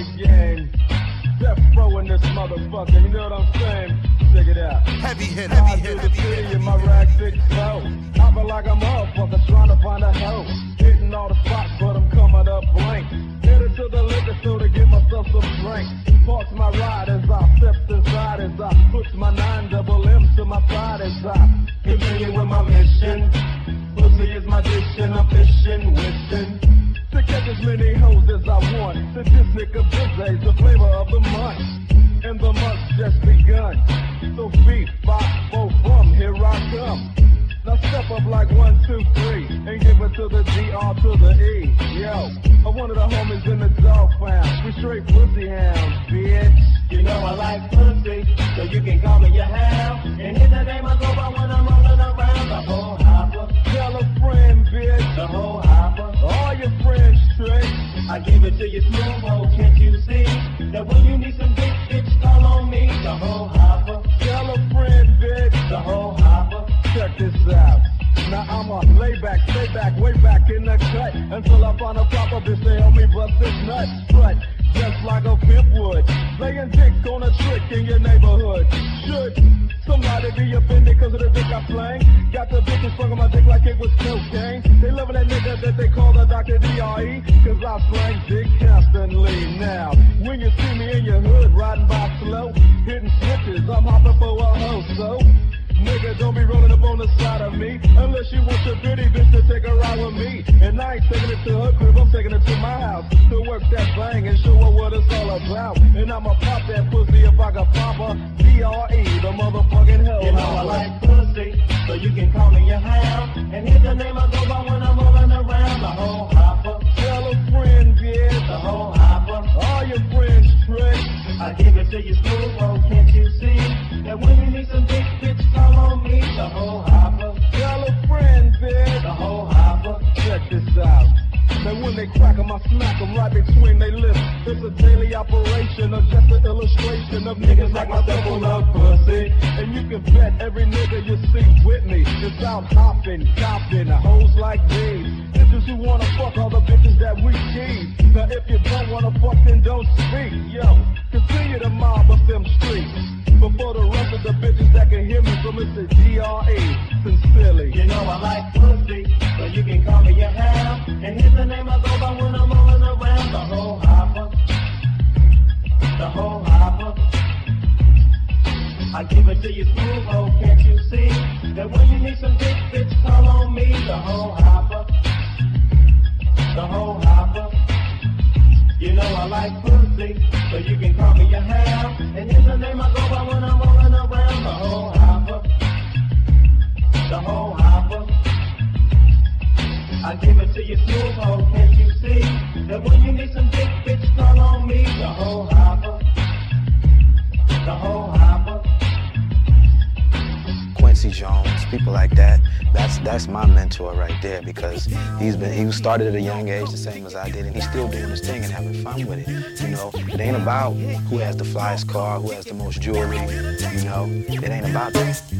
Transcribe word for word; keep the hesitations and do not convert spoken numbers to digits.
game. Death Row in this motherfucker, you know what I'm saying? Check it out. Heavy hit, heavy hit, heavy hit. hit. In my rag six flow. I feel like a motherfucker trying to find a hoe. Hitting all the spots, but I'm coming up blank. Headed to the liquor store to get myself some drink. Parks my ride as I step inside as I push my nine double M to my side as I continue with my mission. Pussy is my dish and I'm fishing, wishing to catch as many hoes as I want. Since this nigga Bizzy's the flavor of the month, and the month's just begun. So feet, five, four, from here I come. Now step up like one, two, three, and give it to the G R to the E. Yo, I'm one of the homies in the dog pound. We straight pussy hounds, bitch. You know I like pussy, so you can call me your hound. And in the name I go by when I'm rolling around the whole hopper. Tell a friend, bitch. The whole hopper. All your friends straight. I give it to you smooth, oh, can't you see? That when you need some big bitch, call on me. The whole hopper. Tell a friend, bitch. The whole hopper. Check this out. Now I'ma lay back, stay back, way back in the cut until I find a proper bitch to help me bust this nut. But just like a pimp would, laying dick on a trick in your neighborhood. Should somebody be offended cause of the dick I slang? Got the bitches fucking my dick like it was cocaine. They loving that nigga that they call the Doctor D R E, cause I slang dick constantly. Now, when you see me in your hood riding by slow, hitting switches, I'm hopping for a hoe, so nigga, don't be rolling up on the side of me unless you want your bitty bitch to take a ride with me. And I ain't taking it to her crib, I'm taking it to my house to work that bang and show her what it's all about. And I'ma pop that pussy if I can pop her. D R E, the motherfucking hell. You know I like pussy, so you can call me your hound. And here's the name I go by when I'm rolling around the whole hopper. Tell a friend, bitch. The whole hopper. All your friends trick. I give it to you smooth, oh, can't you see? That when you need some big bitch, call on me. The whole hopper. Tell a friend, bitch. The whole hopper. Check this out. Now when they crack 'em, I smack 'em right between they lips. It's a daily operation or just an illustration of niggas like myself who love pussy. And you can bet every nigga you see with me is out hopping, copping, hoes like these. Bitches who wanna fuck all the bitches that we tease. Now if you don't wanna fuck, then don't speak. Yo, continue to mob up them streets. But for the rest of the bitches that can hear me from Mister D R E, sincerely. You know I like pussy, so you can call me your hound. And here's the name I go by when I'm rolling around the whole hopper. The whole hopper. I give it to you smooth, oh, can't you see? That when you need some big bitch, call on me. The whole hopper. The whole hopper. You know I like pussy, so you can call me your hound. And here's the name I go by when I'm rolling around the whole hopper. The whole hopper. I give it to you smooth, oh, can't you see? That when you need some big bitch, call on me. The whole hopper. The whole hopper. Quincy Jones, people like that. That's that's my mentor right there because he's been he started at a young age the same as I did, and he's still doing his thing and having fun with it. You know, it ain't about who has the flyest car, who has the most jewelry. You know, it ain't about that.